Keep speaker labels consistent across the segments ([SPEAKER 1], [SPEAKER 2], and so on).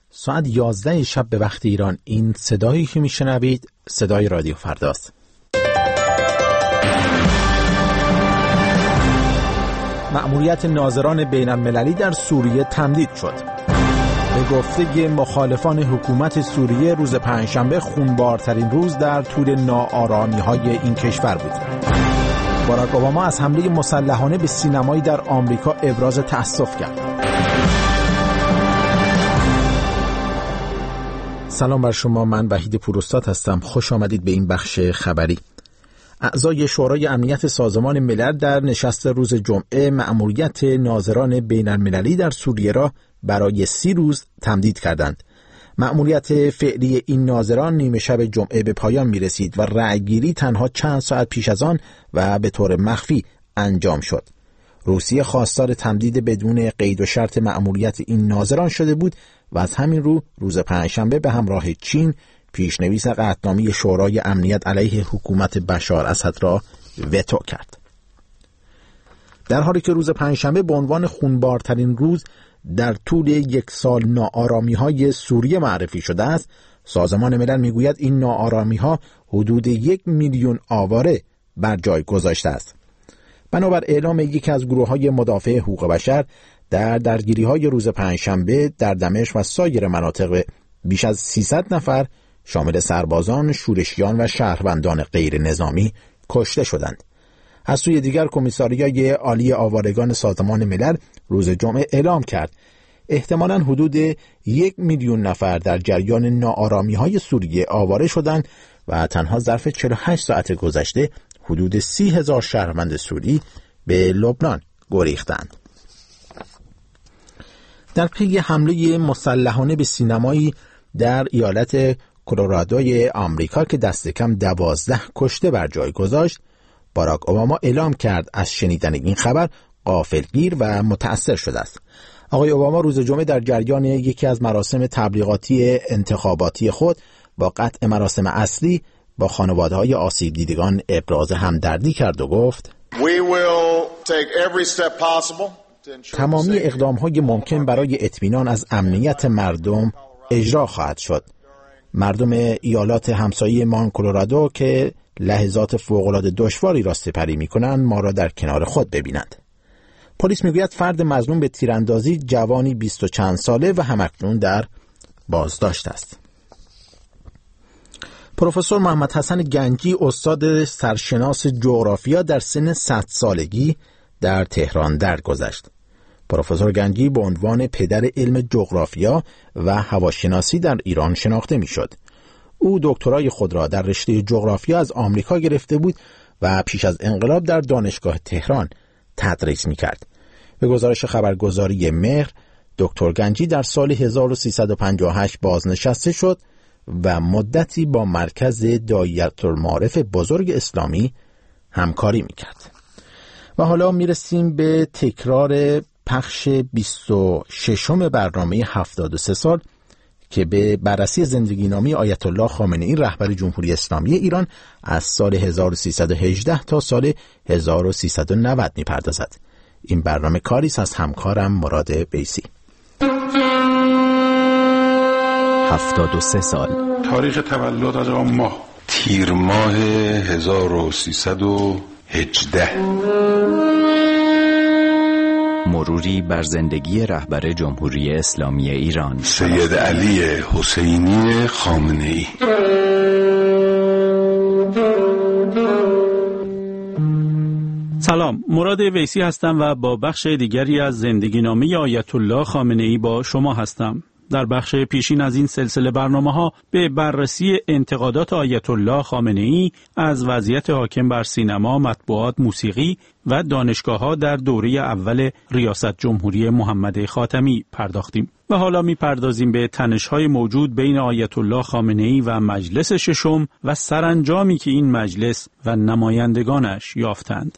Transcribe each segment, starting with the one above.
[SPEAKER 1] ساعت 11 شب به وقت ایران. این صدایی که میشنوید صدای رادیو فرداست. مأموریت ناظران بین المللی در سوریه تمدید شد. به گفته مخالفان حکومت سوریه روز پنجشنبه خونبارترین روز در طول ناآرامی‌های این کشور بود. باراک اوباما از حمله مسلحانه به سینمایی در آمریکا ابراز تأسف کرد. سلام بر شما، من وحید پوراستاد هستم. خوش آمدید به این بخش خبری. اعضای شورای امنیت سازمان ملل در نشست روز جمعه مأموریت ناظران بین المللی در سوریه را برای 30 روز تمدید کردند. مأموریت فعلی این ناظران نیمه شب جمعه به پایان می رسید و رأیگیری تنها چند ساعت پیش از آن و به طور مخفی انجام شد. روسیه خواستار تمدید بدون قید و شرط مأموریت این ناظران شده بود و از همین رو روز پنجشنبه به همراه چین پیشنویس قطعنامه شورای امنیت علیه حکومت بشار اسد را وتو کرد. در حالی که روز پنجشنبه به عنوان خونبارترین روز در طول یک سال ناآرامی‌های سوریه معرفی شده است، سازمان ملل میگوید این ناآرامی‌ها حدود 1 میلیون آواره بر جای گذاشته است. بنابر اعلام یکی از گروه‌های مدافع حقوق بشر، در درگیری‌های روز پنجشنبه در دمشق و سایر مناطق بیش از 300 نفر شامل سربازان، شورشیان و شهروندان غیر نظامی کشته شدند. از سوی دیگر کمیساریای عالی آوارگان سازمان ملل روز جمعه اعلام کرد احتمالاً حدود 1 میلیون نفر در جریان ناآرامی‌های سوریه آواره شدند و تنها ظرف 48 ساعت گذشته حدود 30,000 شهروند سوری به لبنان گریختند. در پی حمله مسلحانه به سینمایی در ایالت کلرادوی آمریکا که دست کم 12 کشته بر جای گذاشت، باراک اوباما اعلام کرد از شنیدن این خبر غافلگیر و متأثر شده است. آقای اوباما روز جمعه در جریان یکی از مراسم تبلیغاتی انتخاباتی خود با قطع مراسم اصلی با خانواده‌های آسیب دیدگان ابراز همدردی کرد و گفت تمامی اقدام‌های ممکن برای اطمینان از امنیت مردم اجرا خواهد شد. مردم ایالات همسایه مان کلرادو که لحظات فوق‌العاده دشواری را سپری می‌کنند ما را در کنار خود ببینند. پلیس میگوید فرد مظنون به تیراندازی جوانی 20 و چند ساله و همکنون در بازداشت است. پروفسور محمد حسن گنجی استاد سرشناس جغرافیا در سن 100 سالگی در تهران درگذشت. پروفسور گنجی به عنوان پدر علم جغرافیا و هواشناسی در ایران شناخته میشد. او دکترای خود را در رشته جغرافیا از آمریکا گرفته بود و پیش از انقلاب در دانشگاه تهران تدریس میکرد. به گزارش خبرگزاری مهر، دکتر گنجی در سال 1358 بازنشسته شد و مدتی با مرکز داعیةالمعارف بزرگ اسلامی همکاری میکرد. و حالا میرسیم به تکرار پخش 26م برنامه 73 سال که به بررسی زندگی نامه آیت الله خامنه‌ای رهبر جمهوری اسلامی ایران از سال 1318 تا سال 1390 میپردازد. این برنامه کاری است از همکارم مراد بیسی.
[SPEAKER 2] 73 سال
[SPEAKER 3] تاریخ تولد از آن ماه تیر ماه 1318.
[SPEAKER 2] مروری بر زندگی رهبر جمهوری اسلامی ایران
[SPEAKER 3] سید علی حسینی خامنه‌ای.
[SPEAKER 4] سلام، مراد ویسی هستم و با بخش دیگری از زندگی نامه آیت الله خامنه‌ای با شما هستم. در بخش پیشین از این سلسله برنامه‌ها به بررسی انتقادات آیت الله خامنه‌ای از وضعیت حاکم بر سینما، مطبوعات، موسیقی و دانشگاه‌ها در دوره اول ریاست جمهوری محمد خاتمی پرداختیم و حالا می‌پردازیم به تنش‌های موجود بین آیت الله خامنه‌ای و مجلس ششم و سرانجامی که این مجلس و نمایندگانش یافتند.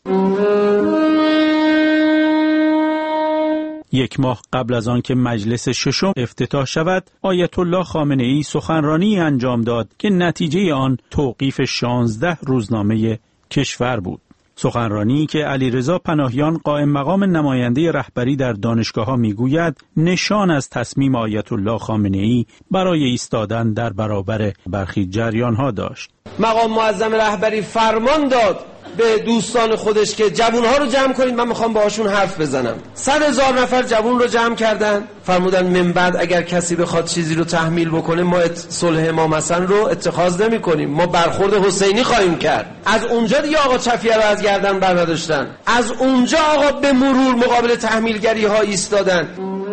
[SPEAKER 4] 1 ماه قبل از آن که مجلس ششم افتتاح شود، آیت الله خامنه‌ای سخنرانی انجام داد که نتیجه آن توقیف 16 روزنامه کشور بود. سخنرانی که علیرضا پناهیان قائم مقام نماینده رهبری در دانشگاه‌ها میگوید نشان از تصمیم آیت الله خامنه‌ای برای ایستادن در برابر برخی جریان‌ها داشت.
[SPEAKER 5] مقام معظم رهبری فرمان داد به دوستان خودش که جوانها رو جمع کنید، من میخوام باهاشون حرف بزنم. 100,000 نفر جوان رو جمع کردن، فرمودن من بعد اگر کسی بخواد چیزی رو تحمیل بکنه ما صلح امام حسن رو اتخاذ نمی کنیم، ما برخورد حسینی خواهیم کرد. از اونجا دیگه آقا چفیه رو از گردن برنداشتن، از اونجا آقا به مرور مقابل تحمیلگری ها ایستادن.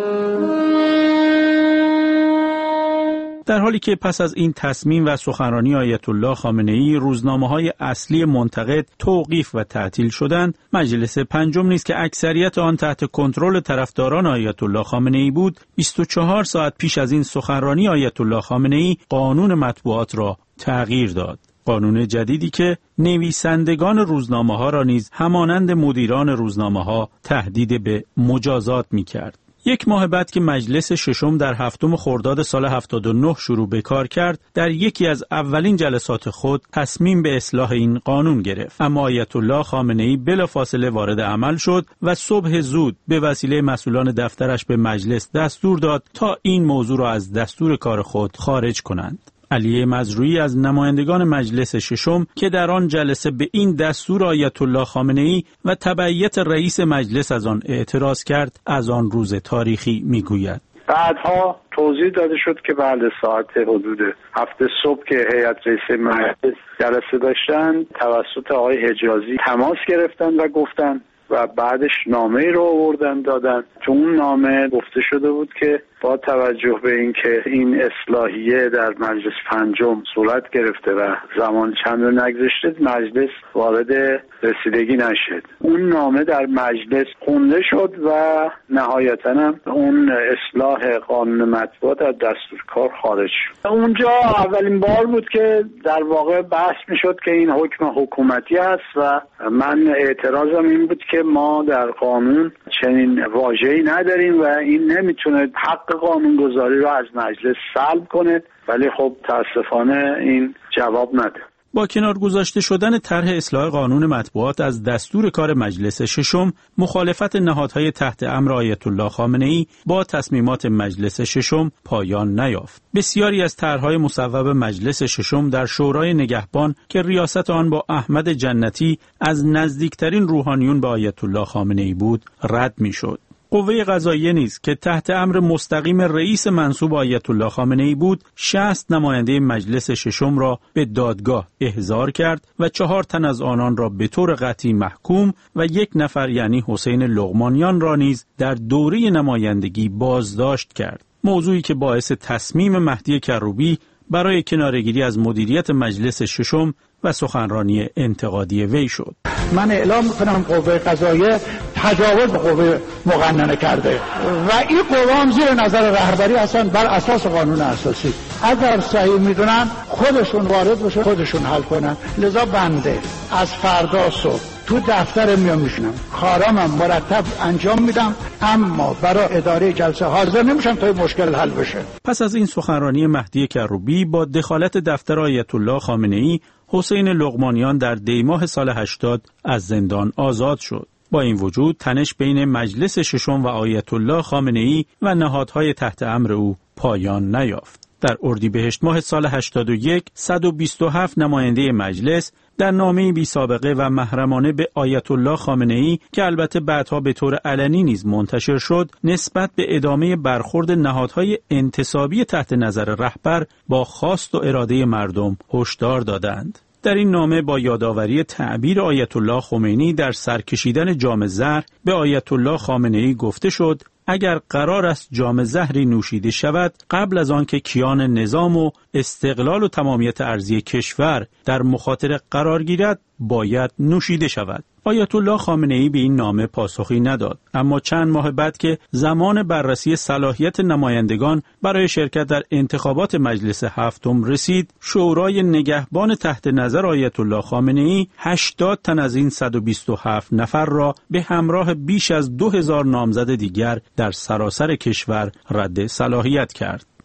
[SPEAKER 4] در حالی که پس از این تصمیم و سخنرانی آیت الله خامنه‌ای روزنامه‌های اصلی منتقد توقیف و تعطیل شدند، مجلس پنجم نیز که اکثریت آن تحت کنترل طرفداران آیت الله خامنه‌ای بود، 24 ساعت پیش از این سخنرانی آیت الله خامنه‌ای قانون مطبوعات را تغییر داد. قانون جدیدی که نویسندگان روزنامه‌ها را نیز همانند مدیران روزنامه‌ها تهدید به مجازات می‌کرد. یک ماه بعد که مجلس ششم در 7 خرداد سال 79 شروع به کار کرد، در یکی از اولین جلسات خود تصمیم به اصلاح این قانون گرفت. اما آیت الله خامنه‌ای بلافاصله وارد عمل شد و صبح زود به وسیله مسئولان دفترش به مجلس دستور داد تا این موضوع را از دستور کار خود خارج کنند. علی مزروعی از نمایندگان مجلس ششم که در آن جلسه به این دستور آیت الله خامنه‌ای و تبعیت رئیس مجلس از آن اعتراض کرد، از آن روز تاریخی میگوید.
[SPEAKER 6] بعدها توضیح داده شد که بعد ساعت حدود 7 صبح که هیئت رئیسه مجلس جلسه داشتن، توسط آقای حجازی تماس گرفتن و گفتن و بعدش نامه‌ای رو آوردن دادن. تو اون نامه گفته شده بود که با توجه به اینکه این اصلاحیه در مجلس پنجم صورت گرفته و زمان چند رو نگذشته، مجلس وارد رسیدگی نشد. اون نامه در مجلس خونده شد و نهایتاً هم اون اصلاح قانون مطبوعات از دستور کار خارج شد. اونجا اولین بار بود که در واقع بحث میشد که این حکم حکومتی است و من اعتراضم این بود که ما در قانون چنین واژه‌ای نداریم و این نمیتونه حق قانونگذاری رو از مجلس سلب کنه، ولی خب تاسفانه این جواب نده.
[SPEAKER 4] با کنار گذاشته شدن طرح اصلاح قانون مطبوعات از دستور کار مجلس ششم، مخالفت نهادهای تحت امر آیت الله خامنه‌ای با تصمیمات مجلس ششم پایان نیافت. بسیاری از طرحهای مصوب مجلس ششم در شورای نگهبان که ریاست آن با احمد جنتی از نزدیکترین روحانیون به آیت الله خامنه‌ای بود، رد می‌شد. قوه قضاییه نیز که تحت امر مستقیم رئیس منصوب آیت الله خامنه‌ای بود، 60 نماینده مجلس ششم را به دادگاه احضار کرد و 4 تن از آنان را به طور قطعی محکوم و 1 نفر یعنی حسین لقمانیان را نیز در دوره نمایندگی بازداشت کرد. موضوعی که باعث تصمیم مهدی کروبی برای کناره‌گیری از مدیریت مجلس ششم و سخنرانی انتقادی وی شد.
[SPEAKER 7] من اعلام میکنم قوه قضاییه تجاوز به قوه مقننه کرده و این قوه هم زیر نظر رهبری هستن بر اساس قانون اساسی. اگر صحیح میدونن خودشون وارد بشن، خودشون حل کنن. لذا بنده از فردا صبح تو دفتر میام میشنم، کارامم مرتب انجام میدم، اما برای اداره جلسه حاضر نمیشم تا این مشکل حل بشه.
[SPEAKER 4] پس از این سخنرانی مهدی کروبی با دخالت دفتر آیت الله خامنه‌ای، حسین لقمانیان در دیماه سال 80 از زندان آزاد شد. با این وجود تنش بین مجلس ششم و آیت الله خامنه‌ای و نهادهای تحت امر او پایان نیافت. در اردیبهشت ماه سال 81 127 نماینده مجلس در نامه‌ای بی سابقه و محرمانه به آیت الله خامنه‌ای که البته بعدها به طور علنی نیز منتشر شد، نسبت به ادامه برخورد نهادهای انتصابی تحت نظر رهبر با خواست و اراده مردم هشدار دادند. در این نامه با یادآوری تعبیر آیت الله خمینی در سرکشیدن جام زهر به آیت الله خامنه‌ای گفته شد اگر قرار است جام زهری نوشیده شود، قبل از آن که کیان نظام و استقلال و تمامیت ارضی کشور در مخاطره قرار گیرد، باید نوشیده شود. آیت الله خامنه‌ای به این نامه پاسخی نداد، اما چند ماه بعد که زمان بررسی صلاحیت نمایندگان برای شرکت در انتخابات مجلس هفتم رسید، شورای نگهبان تحت نظر آیت الله خامنه‌ای 80 تن از این 127 نفر را به همراه بیش از 2000 نامزد دیگر در سراسر کشور رد صلاحیت کرد.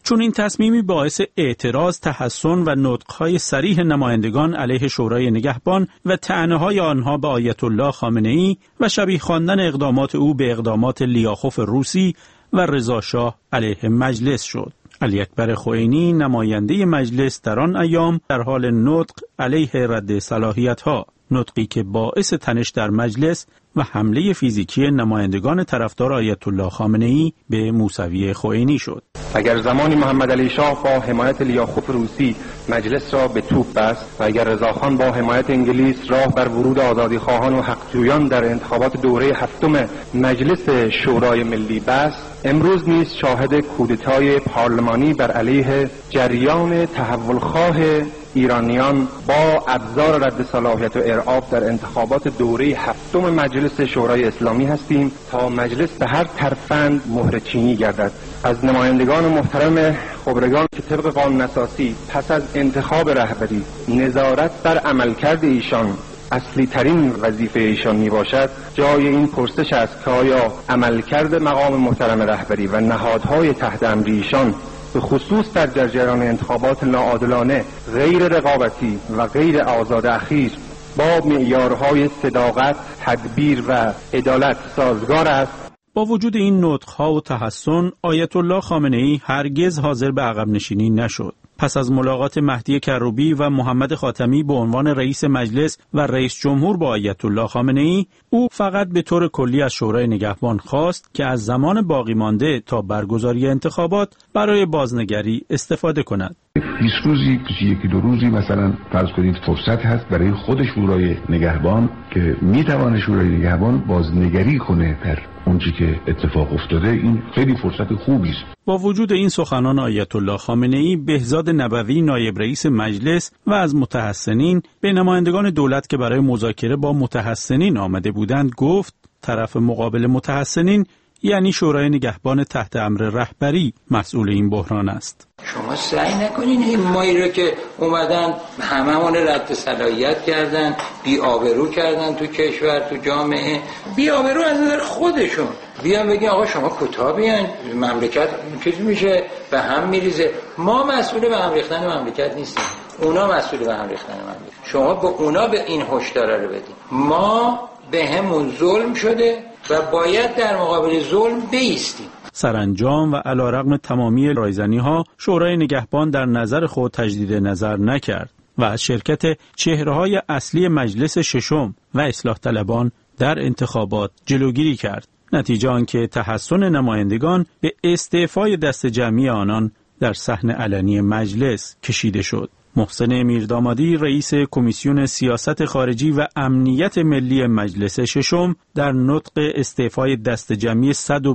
[SPEAKER 4] چون این تصمیمی باعث اعتراض، تحسن و نطق‌های صریح نمایندگان علیه شورای نگهبان و طعنه‌های آنها به آیت الله خامنه‌ای و شبیه خواندن اقدامات او به اقدامات لیاخوف روسی و رضا شاه علیه مجلس شد. علی اکبر خوئینی نماینده مجلس در آن ایام در حال نطق علیه رد صلاحیت‌ها، نطقی که باعث تنش در مجلس و حمله فیزیکی نمایندگان طرفدار آیت الله خامنه‌ای به موسوی خوئینی شد.
[SPEAKER 8] اگر زمانی محمد علی شاه با حمایت لیاخوف روسی مجلس را به توپ بست و اگر رضاخان با حمایت انگلیس راه بر ورود آزادیخواهان و حقجویان در انتخابات دوره هفتم مجلس شورای ملی بست، امروز نیز شاهد کودتای پارلمانی بر علیه جریان تحولخواه ایرانیان با ابزار رد صلاحیت و ارعاب در انتخابات دوره هفتم مجلس شورای اسلامی هستیم تا مجلس به هر ترفند مهره چینی گردد. از نمایندگان محترم خبرگان که طبق قانون اساسی پس از انتخاب رهبری نظارت بر عملکرد ایشان اصلی ترین وظیفه ایشان می باشد، جای این پرسش است که آیا عملکرد مقام محترم رهبری و نهادهای تحت امر ایشان به خصوص در جریان انتخابات ناعادلانه، غیر رقابتی و غیر آزاد اخیر با معیارهای صداقت، تدبیر و عدالت سازگار است.
[SPEAKER 4] با وجود این نطق‌ها و تحسن، آیت الله خامنه‌ای هرگز حاضر به عقب نشینی نشد. پس از ملاقات مهدی کروبی و محمد خاتمی به عنوان رئیس مجلس و رئیس جمهور با آیت الله خامنه‌ای، او فقط به طور کلی از شورای نگهبان خواست که از زمان باقی مانده تا برگزاری انتخابات برای بازنگری استفاده کند.
[SPEAKER 9] 20 روزی، یکی دو روزی مثلا فرض کنید فرصت هست برای خود شورای نگهبان که میتوانه شورای نگهبان بازنگری کنه در اونچه که اتفاق افتاده. این خیلی فرصت خوبی است.
[SPEAKER 4] با وجود این سخنان آیت الله خامنه‌ای، بهزاد نبوی نایب رئیس مجلس و از متحسنین به نمایندگان دولت که برای مذاکره با متحسنین آمده بودند گفت طرف مقابل متحسنین یعنی شورای نگهبان تحت امر رهبری مسئول این بحران است.
[SPEAKER 10] شما سعی نکنین این مایی رو که اومدن هممون رد صلاحیت کردن، بی آبرو کردن تو کشور، تو جامعه، بی آبرو از نظر خودشون، بیان بگین آقا شما کوتاه بیاین، مملکت چیز میشه به هم میریزه. ما مسئول به هم ریختن مملکت نیستیم، اونا مسئول به هم ریختن مملکت. شما به اونا به این هشدار رو بدین. ما به همون ظلم شده و باید در مقابل ظلم بایستیم.
[SPEAKER 4] سرانجام و علیرغم تمامی رایزنی‌ها، شورای نگهبان در نظر خود تجدید نظر نکرد و از شرکت چهره‌های اصلی مجلس ششم و اصلاح طلبان در انتخابات جلوگیری کرد. نتیجه آنکه تحسن نمایندگان به استعفای دست جمعی آنان در صحن علنی مجلس کشیده شد. محسن میردامادی رئیس کمیسیون سیاست خارجی و امنیت ملی مجلس ششم در نطق استعفای دست جمعی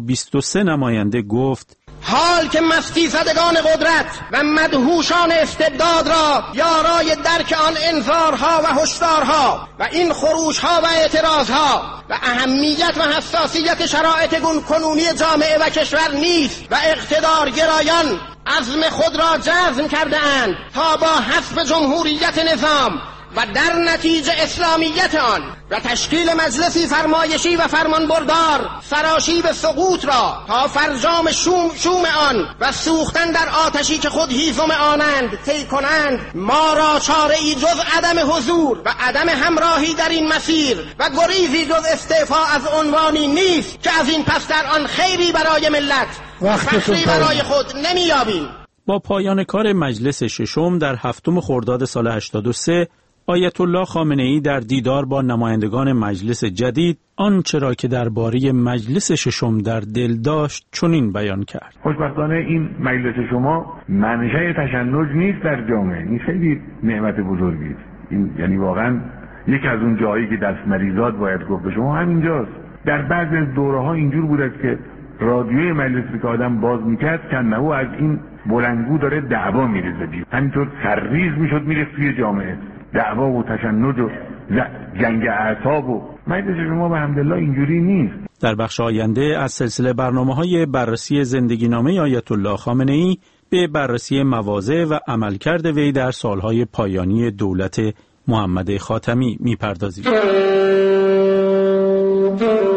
[SPEAKER 4] 123 نماینده گفت:
[SPEAKER 11] حال که مستی زدگان قدرت و مدهوشان استبداد را یارای درک آن انذارها و هشدارها و این خروشها و اعتراضها و اهمیت و حساسیت شرایط کنونی جامعه و کشور نیست و اقتدار گرایان عزم خود را جزم کرده اند تا با حذف جمهوریت نظام و در نتیجه اسلامیت آن و تشکیل مجلسی فرمایشی و فرمانبردار سراشیب سقوط را تا فرجام شوم آن و سوختن در آتشی که خود هیزم آنند طی کنند، ما را چاره ای جز عدم حضور و عدم همراهی در این مسیر و گریزی جز استعفا از عنوانی نیست که از این پس در آن خیری برای ملت و فخری برای خود نمیابیم.
[SPEAKER 4] با پایان کار مجلس ششم در 7 خرداد سال 83 آیت الله خامنه‌ای در دیدار با نمایندگان مجلس جدید آنچه را که درباره مجلس ششم در دل داشت چنین بیان کرد:
[SPEAKER 9] خوشبختانه این مجلس شما منشأ تشنج نیست در جامعه. این خیلی نعمت بزرگی است. این یعنی واقعا یکی از اون جایی که دست مریضات باید گفت به شما همینجاست. در بعضی از دوره‌ها اینجور بود که رادیوی مجلس که آدم باز میکرد کنهو از این بلندگو داره دعوا میریزه بیرون، همینطور سرریز میشد میرفت توی جامعه، دعوا و تشنج و جنگ اعصاب. و مجلس شما به حمدالله اینجوری نیست.
[SPEAKER 4] در بخش آینده از سلسله برنامه‌های بررسی زندگینامه آیت الله خامنه‌ای به بررسی مواضع و عملکرد وی در سالهای پایانی دولت محمد خاتمی میپردازیم.